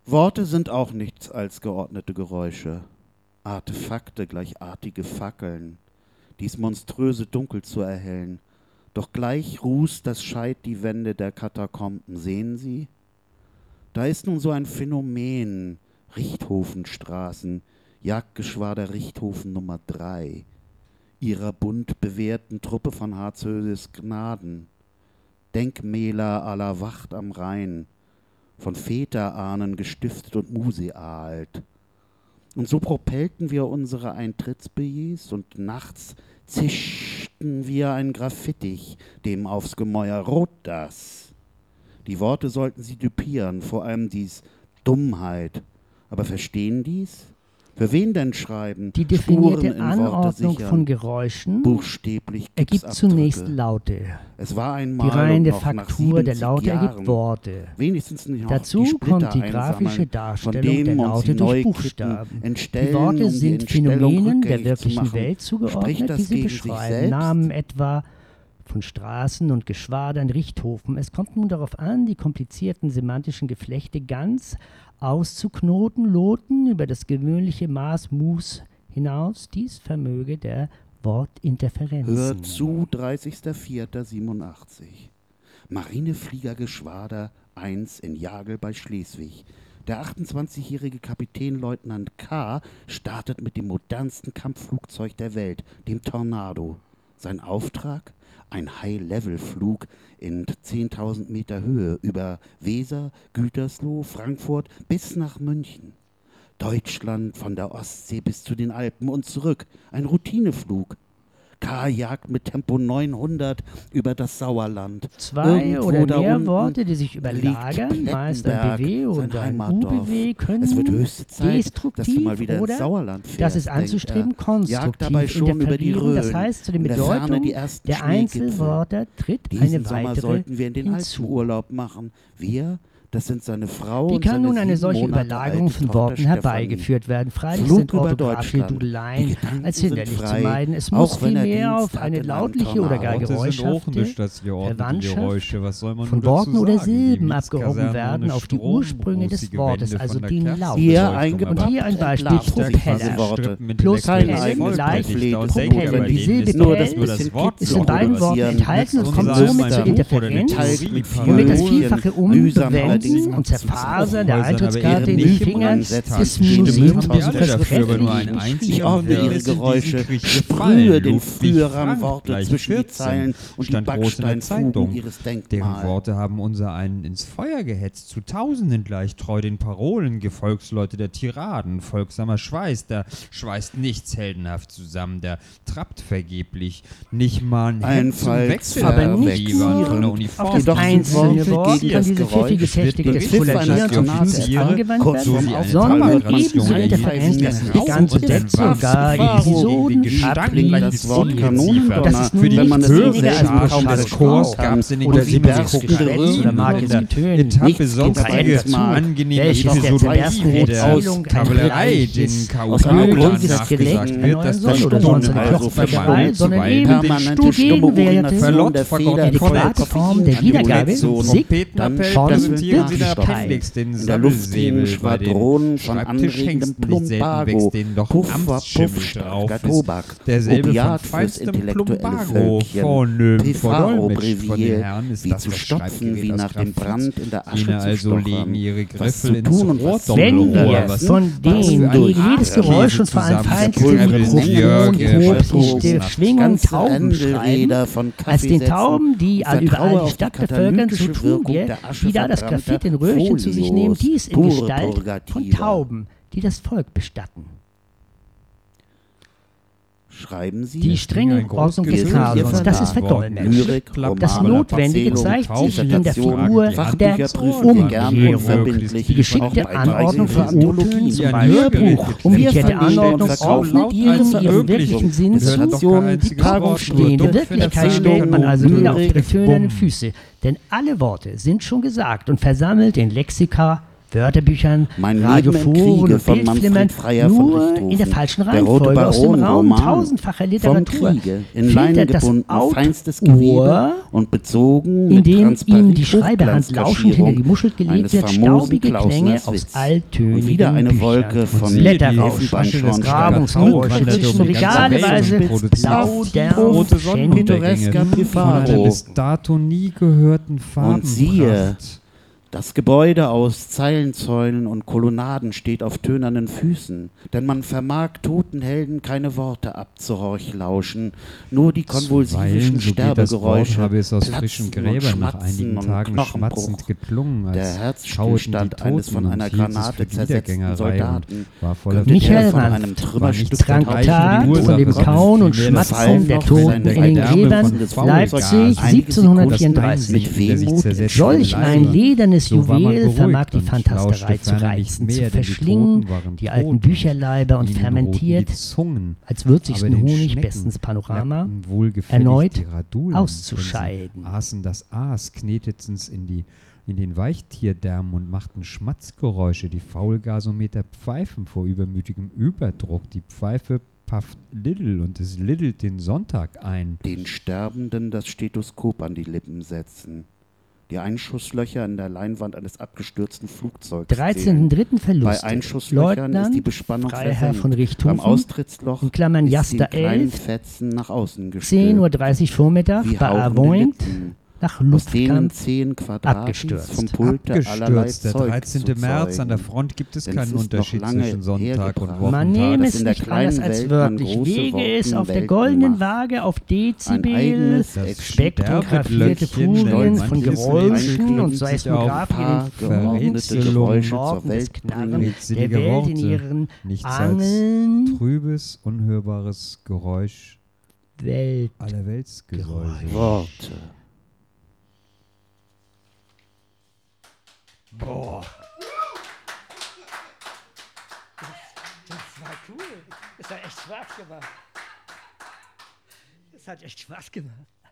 Worte sind auch nichts als geordnete Geräusche, Artefakte, gleichartige Fackeln, dies monströse Dunkel zu erhellen. Doch gleich rußt das Scheit die Wände der Katakomben. Sehen Sie? Da ist nun so ein Phänomen, Richthofenstraßen, Jagdgeschwader Richthofen Nummer 3, ihrer bunt bewehrten Truppe von Harzhöses Gnaden, Denkmäler aller Wacht am Rhein, von Väterahnen gestiftet und musealt. Und so propellten wir unsere Eintrittsbillets und nachts zischten wir ein Graffiti dem aufs Gemäuer rot das. Die Worte sollten sie düpieren, vor allem dies Dummheit. Aber verstehen dies? Für wen denn schreiben? Die definierte Anordnung von Geräuschen buchstäblich ergibt zunächst Laute. Es war einmal die reine und noch Faktur der Laute Jahren ergibt Worte. Wenigstens nicht Dazu kommt die grafische Darstellung der Laute durch Buchstaben. Die Worte sind Phänomenen der wirklichen Welt zugeordnet, die sie beschreiben. Namen etwa von Straßen und Geschwadern, Richthofen. Es kommt nun darauf an, die komplizierten semantischen Geflechte ganz auszuknoten, loten über das gewöhnliche Maß Mus hinaus. Dies vermöge der Wortinterferenzen. Hört zu, 30.04.87. Marinefliegergeschwader 1 in Jagel bei Schleswig. Der 28-jährige Kapitänleutnant K. startet mit dem modernsten Kampfflugzeug der Welt, dem Tornado. Sein Auftrag? Ein High-Level-Flug in 10.000 Meter Höhe über Weser, Gütersloh, Frankfurt bis nach München. Deutschland von der Ostsee bis zu den Alpen und zurück. Ein Routineflug. K. jagt mit Tempo 900 über das Sauerland. Zwei irgendwo oder mehr Worte, die sich überlagern, meist ein BW oder ein UBW, können es wird höchste Zeit, destruktiv dass du mal wieder oder, ins Sauerland fährst, das ist anzustreben, konstruktiv interferieren. Das heißt, zu der Bedeutung der Einzelwörter tritt eine weitere sollten wir in den hinzu. Alpenurlaub machen. Wir, das sind seine Frau Wie und kann seine nun eine 7 solche Monate Überlagerung alte von Tochter Worten herbeigeführt werden? Freilich Flug sind über orthografische Deutschland. Dudeleien Die Gedanken als sind hinderlich zu frei, meiden. Es auch muss wenn er vielmehr Dienst auf hat eine in einem lautliche oder gar Tornado. Worte sind auch geräuschhafte unterstaats geordnete Verwandtschaft Geräusche. Was soll man von nur dazu Worten oder sagen? Silben Die abgehoben Mietskaserne werden ohne auf die Strom, Ursprünge des rußige Wortes, Wände also von der den Kerze. Laut. Hier Und eingebracht. Und hier ein Beispiel, entlarvt Propeller. diese Worte. Plus Kein Pelle, eigenes gleich gepflegtes Propeller. Propeller. Die Silbe Nur das Pell bisschen ist in beiden Worten enthalten und kommt Unser somit zur Buch Interferenz oder die Theorie und mit das von vielfache mühsam Umwenden allerdings und Zerfasern der Häusern, aber Eintrittskarte in eben den nicht Fingern Umsetzen. des Stimmen Museums haben wir zu alle dafür, aber nur ein versprechen. Ich ordne ihre Geräusche, sprühe den Führern Worte zwischen die Zeilen und die Backsteinfugen ihres Deren Denkmals. Worte haben unser einen ins Feuer gehetzt, zu Tausenden gleich treu den Parolen, Gefolgsleute der Tiraden, folgsamer Schweiß, der schweißt nichts heldenhaft zusammen, der trappt vergeblich, nicht mal ein Hemd zum Wechsel, aber nicht nur auf das einzelne Wort kann diese pfiffige Technik des Kollagieren und Fluges angewandt werden, sondern ebenso Interferenz, dass die ganze Sätze sogar Episoden ablegen. Das Wort Das Kanonendonner, ist nun wenn man nichts es weniger als kaum Muschel des des Chors Chors gab's in den oder sie bersten Geschwätz oder mag es getönen. Etappe sonstige dazu, angenehme welches der Episodologie ersten wie der Erzählung Kavallerei, ein den ist, K.O. aus einem Grund dieses nachgesagt Gelenk wird, dass soll der oder sonst eine also Klopferei, sondern zuweilen eben permanente stumme gegenwärtig Urination der Feder, die Form der Wiedergabe Trompetenappell von präsentieren sie der Wirklichkeit. Appendix, den in der luftfliegenden Sammelsäbel, bei den Schwadronen von Schreibtischhengsten anregendem nicht selten Plumbago, wächst denen doch Puffer, Amtsschimmel Puffstarker drauf ist. Tobak, Derselbe Opiat von fürs feinstem intellektuelle Plumbago, Völkchen, vornehm Pifaro verdolmetscht von den Brevier, Herren ist wie das zu das stopfen, wie Schreibgerät aus nach dem Graphit. Brand in der Asche Jene zu also stochern, legen ihre was Griffel zu ins tun und was zu Wenn Rohrdommelrohr, wir was von den gegen jedes Geräusch und vor allem feinste hochdichte Schwingung Tauben schreiben, als den Tauben, die überall die Stadt bevölkern, so tun wir, wie da das Graphit in Röhrchen zu sich nehmen, dies in Gestalt von Tauben, die das Volk bestatten. Schreiben Sie Die strenge Ordnung des Kasons, das ist verdolmetscht. Lyrik, Das Romane, Notwendige zeigt sich in der Dissertation, Figur der Fachbücher prüfen wir gern Umkehrung. unverbindlich, Die geschickte auch bei Anordnung von Anthologien O-Tönen zum Ja, Hörbuch, umgekehrte wir Anordnung verkaufen ordnet ihren wirklichen Sinn Das zu. hört doch kein einziges Die Paarung Wort, stehende nur Wirklichkeit Dumpf, stellt man also wieder auf Lyrik, ihre tönenden Füße. Denn alle Worte sind schon gesagt und versammelt in Lexika Wörterbüchern, Mein Radioforen Leben im Kriege und von Bildflimmern Manfred Freyer von nur Richthofen. in der falschen Der Rote Reihenfolge aus dem Baron Raum Roman tausendfacher vom Literatur Kriege, in Leinen filtert das gebunden, feinstes Gewebe Autor, und bezogen in mit dem ihm die Schreiberhand lauschend Transparent-Hochglanzkaschierung hinter die Muschel gelegt eines wird, famosen staubige Klänge Klausners aus Witz. alttönigen Und wieder eine Büchern. Wolke von Blätterrausch, Elfenbeinschornstein. Grabungsgeräusche zwischen Regalweise plaudern pittoresker von einer Pifaro. bis dato nie gehörten Und siehe, Farbenpracht. das Gebäude aus Zeilenzäunen und Kolonnaden steht auf tönernen Füßen, denn man vermag toten Helden keine Worte abzuhorchlauschen, nur die konvulsivischen Zuweilen, so geht das Wort, Sterbegeräusche, habe es aus Platzen frischen und Gräbern nach Schmatzen einigen und Tagen Knochenbruch. schmatzend geklungen, Der als schauten die Herzstillstand eines Toten von und einer hielten sich Granate für zersetzten Wiedergängerei Soldaten, und war voller könnte Michael der von Ranft einem war Trümmerstück nichts Traktat Ursache, von dem sondern Kauen und vielmehr das Schmatzen der Fallen Toten noch in den seine Gräbern, Gedärme von Leipzig, Faulgas, 1734. mit Wehmut Solch ein ledernes So war man Juwel beruhigt vermag die und Fantasterei lauschte zu ferner nicht reizen, mehr, zu denn die verschlingen, Toten waren die alten tot. Bücherleiber und Ihnen fermentiert, roten die Zungen, als würzigsten aber den Honig Schnecken bestens Panorama, nackten wohlgefällig erneut die Radulen, auszuscheiden. denn sie aßen das Aas, knetetens in den Weichtierdärmen und machten Schmatzgeräusche. Die Faulgasometer pfeifen vor übermütigem Überdruck. Die Pfeife pafft Lidl und es liddelt den Sonntag ein. den Sterbenden das Stethoskop an die Lippen setzen, die Einschusslöcher in der Leinwand eines abgestürzten Flugzeugs 13.3. Verluste. Bei Einschusslöchern ist die Leutnant Bespannung Freiherr versenkt. von Beim Richthofen, Austrittsloch in Klammern ist Jaster sie in kleinen 11, Fetzen nach außen gestülpt. 10:30 Uhr Vormittag Wie bei hauchende Avoint Lippen, nach aus denen Luftkampf 10 Quadratens abgestürzt. vom Pulte allerlei Abgestürzt. Der Zeug 13. zu März an der zeugen. Front gibt es Denn keinen es ist noch Unterschied lange zwischen Sonntag und hergebracht. Wochentag. Man nehme dass es in der nicht anders kleinen als Welt man wörtlich, große wege es Worten auf der Welten goldenen macht. Waage auf Ein Dezibel, eigenes spektrografierte Spektrografierte Furien von Manches Geräuschen Rätsel und sich auf Seismographien paar verrätselnde in den Geräusche zur Morgen des Welt Knarren bringen. der Redselige Welt in Worte, ihren nichts als Angeln trübes, unhörbares Geräusch Welt. aller Weltsgesäuse. Worte. Boah. Das war cool. Das hat echt Spaß gemacht. Das hat echt Spaß gemacht.